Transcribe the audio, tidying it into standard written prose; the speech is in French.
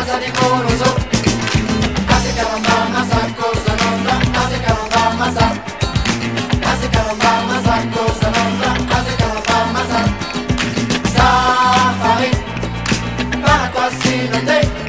casa di Moroso. Case caramba massa, cosa nostra, case caramba massa. Case caramba massa, cosa nostra, case caramba massa. Safari, para quasi non te.